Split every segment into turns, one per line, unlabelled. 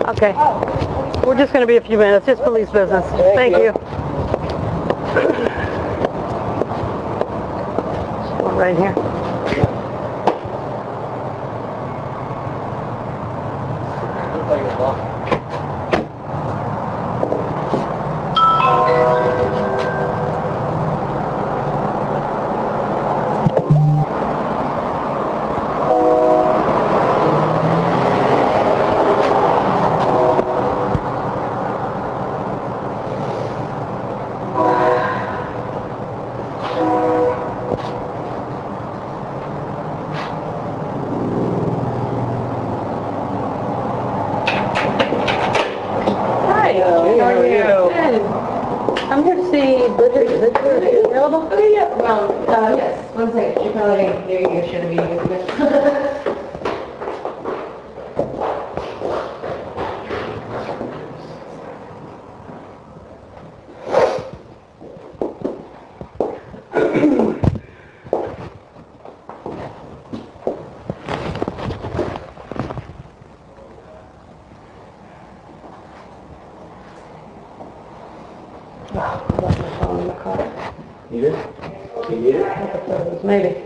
Okay. We're just going to be a few minutes. It's police business. Thank you. Right here. I'm here to see Bridget. Is it available?
Okay, yeah. Well, yes. One second. She probably didn't hear you. Should have been.
You did? You need it?
Maybe.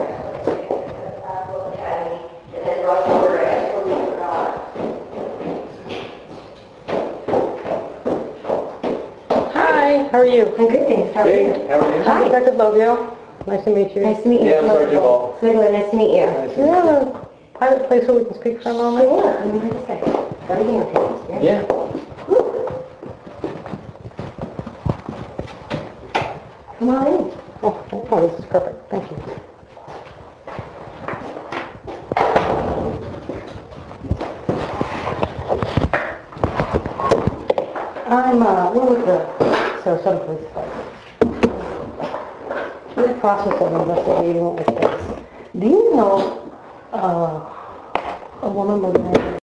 Hi, how are you?
I'm good, thanks. How are you?
Hey, how are you?
Hi.
Detective Lovio. Nice to meet you.
Nice to meet you.
Yeah, I'm Sergeant Ball.
Sigler, nice to meet you.
Nice to
Do you
meet
have
you.
a private place where we can speak for a moment?
Sure. I mean, like I said, everything okay?
Yeah.
Come on in.
Oh, this is perfect. Thank you. We're with the Sarasota Police Department. We're in the process of investigating what was case. Do you know a woman with a name?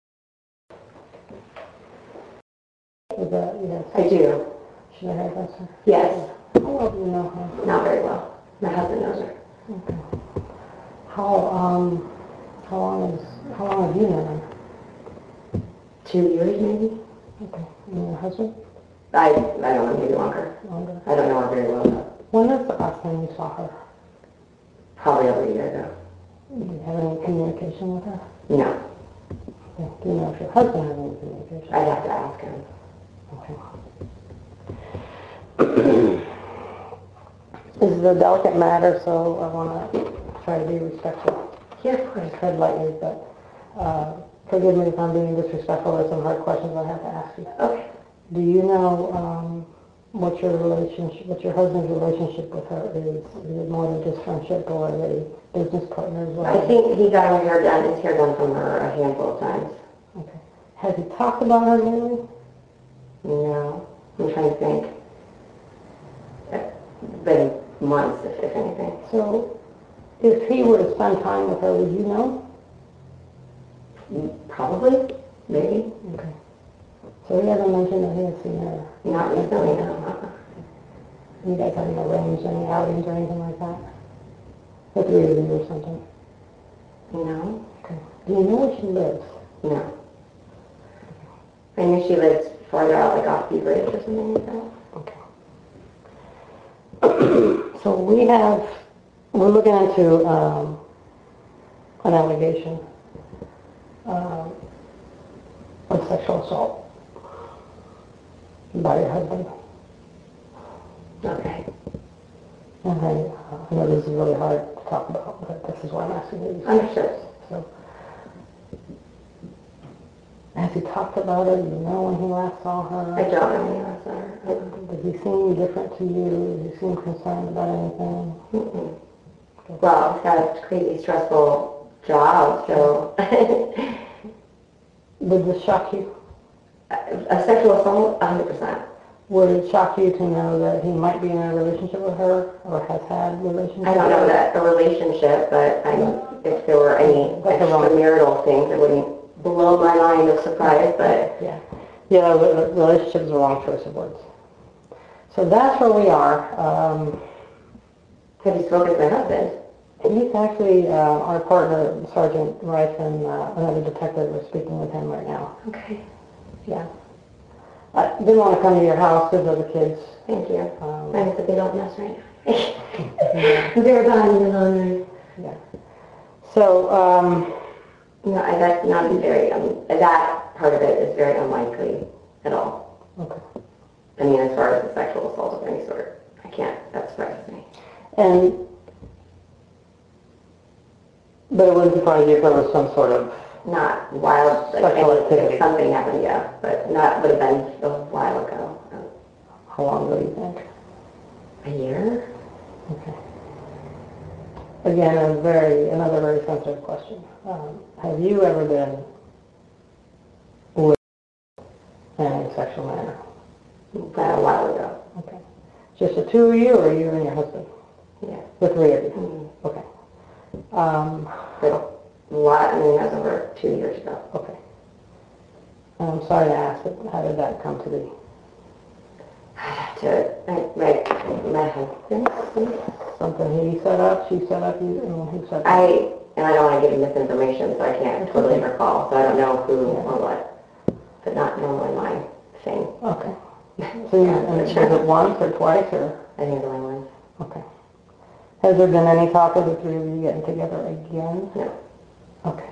I do.
She's a hairdresser?
Yes.
How well do you know her?
Not very well. My husband knows her.
Okay. How long have you known her?
2 years, maybe?
Okay. And your husband?
I don't know, maybe longer.
Longer.
I don't know her very well, though.
When was the last time you saw her?
Probably over a year ago.
Do you have any communication with her?
No.
Okay. Do you know if your husband has any communication?
I'd have to ask him.
Okay. This is a delicate matter, so I want to try to be respectful.
Yeah, of course.
Tread lightly, but forgive me if I'm being disrespectful. There's some hard questions I have to ask you.
Okay.
Do you know what your husband's relationship with her is? Is it more than just friendship, or are they business partners?
I think he got her hair done, his hair done from her a handful of times.
Okay. Has he talked about her lately?
No. I'm trying to think. It's been months, if anything.
So, if he were to spend time with her, would you know?
Probably. Maybe.
Okay. So he hasn't mentioned that he has seen her?
Not recently, no.
You guys haven't arranged any outings or anything like that? The three of you or something?
No.
Okay. Do you know where she lives?
No. I knew she lived farther out, like off Beaver Ridge or something like that.
Okay. So we're looking into an allegation of sexual assault by your husband.
Okay.
And I know this is really hard to talk about, but this is why I'm asking you.
Understood.
So, has he talked about her? Do you know when he last saw her?
I don't know any last her.
Does he seem different to you? Does he seem concerned about anything?
Mm-mm. Well, he's got a crazy stressful job, so...
Did this shock you?
A sexual assault, 100%.
Would it shock you to know that he might be in a relationship with her, or has had a relationship?
I don't know that a relationship, but if there were any extramarital things, it wouldn't blow my mind of surprise, but...
Yeah, relationship is the wrong choice of words. So that's where we are.
Have you spoken to my husband?
He's actually, our partner, Sergeant Rice, and another detective are speaking with him right now.
Okay,
Yeah. I didn't want to come to your house because of the kids.
thank you. I hope that they don't mess right now.
Yeah.
They're behind me on
Yeah. So,
no, that's not very, that part of it is very unlikely at all.
okay.
I mean, as far as the sexual assault of any sort, that surprises me.
But it wouldn't surprise you if there was some sort of,
Not wild, like,
Sexual activity.
if something happened, yeah, but would have been a while ago.
how long ago do you think?
A year?
Okay. Again, another very sensitive question. Have you ever been with in a sexual manner?
A while ago,
Okay. Just the two of you, or you and your husband?
yeah.
The three of you?
Mhm.
Okay.
But that was over 2 years ago.
Okay. I'm sorry to ask, but how did that come to be?
My husband,
Something he set up, she set up, who set up?
I don't want to give misinformation, so I can't totally recall, so I don't know who or what, but not normally my thing.
Okay. So was it once or twice, or?
I think it's only one.
Okay. Has there been any talk of the three of you getting together again?
No.
Okay.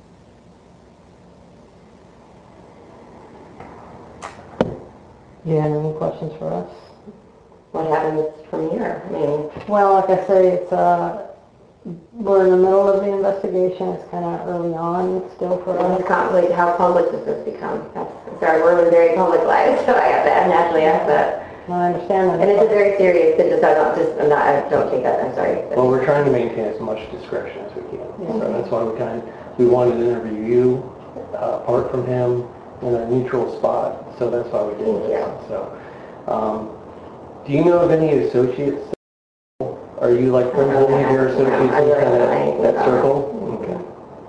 Do you have any questions for us?
What happens from here? I mean,
Well, like I say, it's, we're in the middle of the investigation. It's kind of early on still for us.
it's not really how public does this become? Sorry, we're in very public life, so I have to naturally ask that.
I understand that.
And it's a very serious business, I don't take that, I'm sorry.
Well, we're trying to maintain as much discretion as we can. So that's why we wanted to interview you, apart from him, in a neutral spot. So that's why we did
Thank
this.
you.
So, do you know of any associates? Are you like friends with any of your associates in kind of that circle? Okay.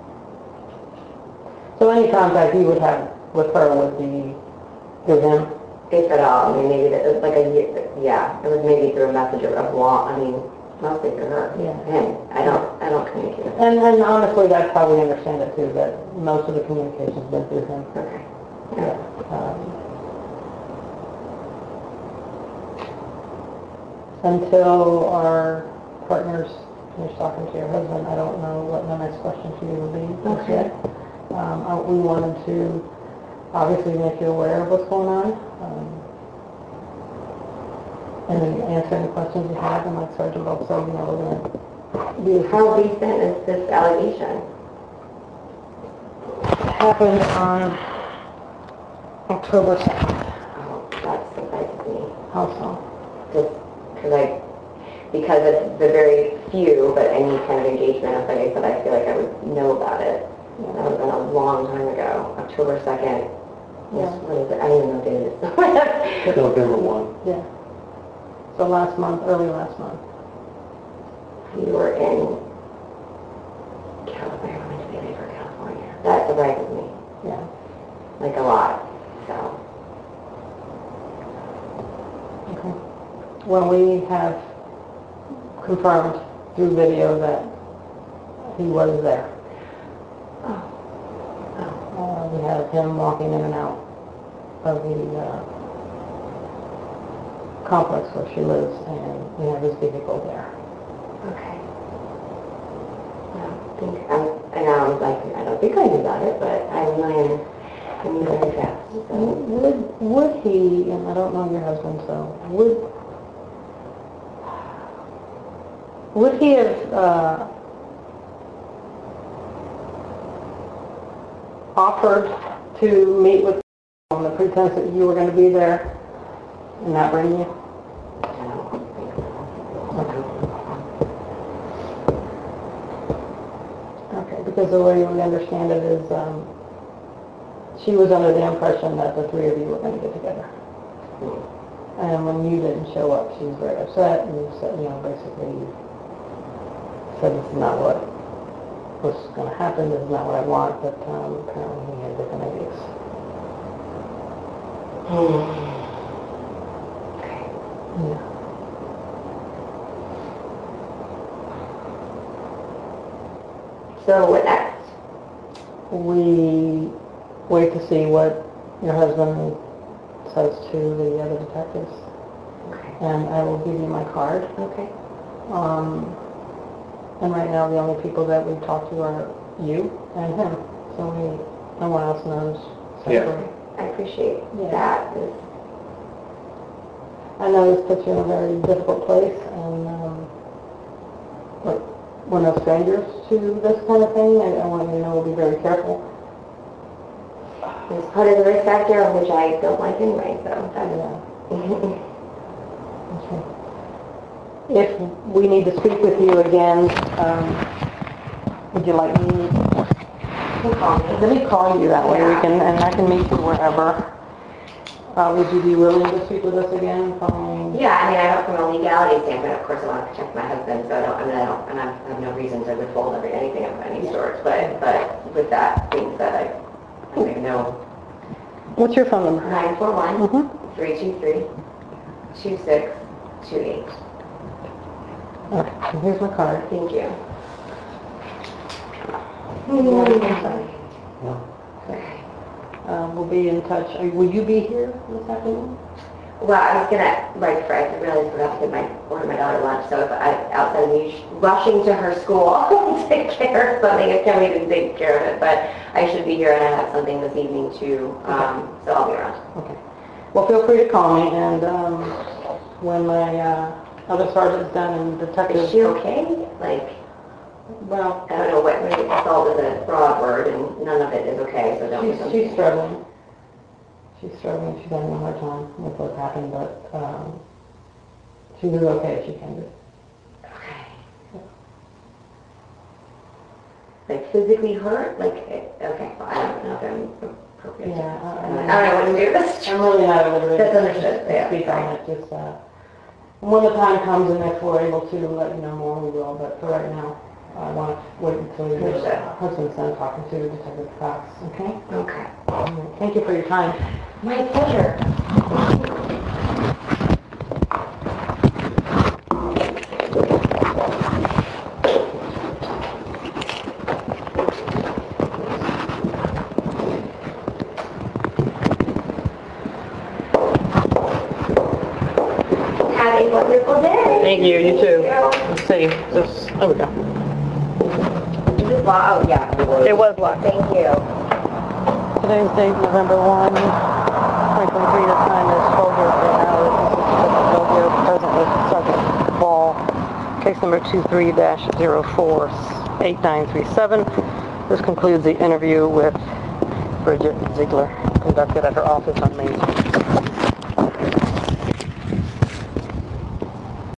So any contact you would have with her would be through him?
If at all, I mean, maybe it was like a year, yeah, it was maybe through a message of long, I mean, mostly through her.
Yeah.
Him, I don't communicate with him.
And honestly, that's how we understand it too, that most of the communication's been through him.
Okay.
Yeah. Until our partners finish talking to your husband, I don't know what the next question for you will be just
Okay.
yet. We wanted to obviously make you aware of what's going on, and then answer any questions you have, and like Sergeant Bob said, we're going to be...
How recent is this allegation?
Happened on October 2nd.
Oh, that surprises me.
How so?
Just because it's the very few, but any kind of engagement, like I said, I feel like I would know about it. That would have been a long time ago, October 2nd.
Yeah.
What is it? I don't even know what day it is.
November 1.
Yeah. So early last month.
You were in California, I went to Bay for California. That surprises me,
Yeah.
like a lot, so.
Okay. Well, we have confirmed through video that he was there. We have him walking in and out of the complex where she lives, and we have his vehicle there.
Okay. I don't think I knew about it, but I'm very fast. So.
Would he, and I don't know your husband, so would he have offered to meet with you on the pretense that you were going to be there and not bring you?
I don't think so.
Okay, because the way we understand it is, she was under the impression that the three of you were going to get together. And when you didn't show up, she was very upset, and you said, basically said this is not what was going to happen, this is not what I want, but apparently he had different ideas.
Okay.
Yeah.
So what next?
We wait to see what your husband says to the other detectives,
Okay.
and I will give you my card.
Okay.
And right now, the only people that we talk to are you and him, so no one else knows.
Yeah.
I appreciate
Yeah.
that.
I know this puts you in a very difficult place, and but we're no strangers to this kind of thing. I want you to know we'll be very careful.
It's part of the risk factor, which I don't like anyway, so that's...
Yeah. Okay. If we need to speak with you again, would you like me? Let me call you that way. We can, and I can meet you wherever. Would you be willing to speak with us again following?
Yeah, I mean, I don't, from a legality standpoint, of course, I want to protect my husband, so I have no reason to withhold anything of any sort. But with that being said, I don't even know.
What's your phone number?
941-323-2628.
Okay, and here's my card.
Thank you.
We'll be in touch. Will you be here this afternoon?
Well, I was gonna, right before I realized I forgot to order my daughter lunch, so if outside of me rushing to her school to take care of something, I can't even take care of it, but I should be here and I have something this evening too, so I'll be around.
Okay. Well, feel free to call me, and when my other sergeant's done and detective...
Is she okay? Like,
Well,
I don't know what, maybe assault is a broad word and none of it is okay, so don't...
she's struggling. She's struggling. She's having a hard time with what happened, but she'll do okay if she can do.
Okay. Like physically hurt? Like, okay, well, I don't know if I'm appropriate.
Yeah,
I don't know what to do this.
I'm really not at liberty
That's understood,
to
yeah.
speak on it. Just when the time comes and if we're able to let you know more, we will. But for right now, I want to wait until your
Understood.
husband's done talking to Detective Cox. Okay?
Okay.
All right. Thank you for your time.
My pleasure. Have a wonderful day.
Thank you. You too.
Thank
Let's see. There we go.
you. Is it locked? Oh, yeah.
It was locked.
Thank you.
Today's date, November 1, 2023. The time is 12 here for hours. This is present with Sergeant Ball. Case number 23-048937. This concludes the interview with Bridget Ziegler, conducted at her office on Main Street.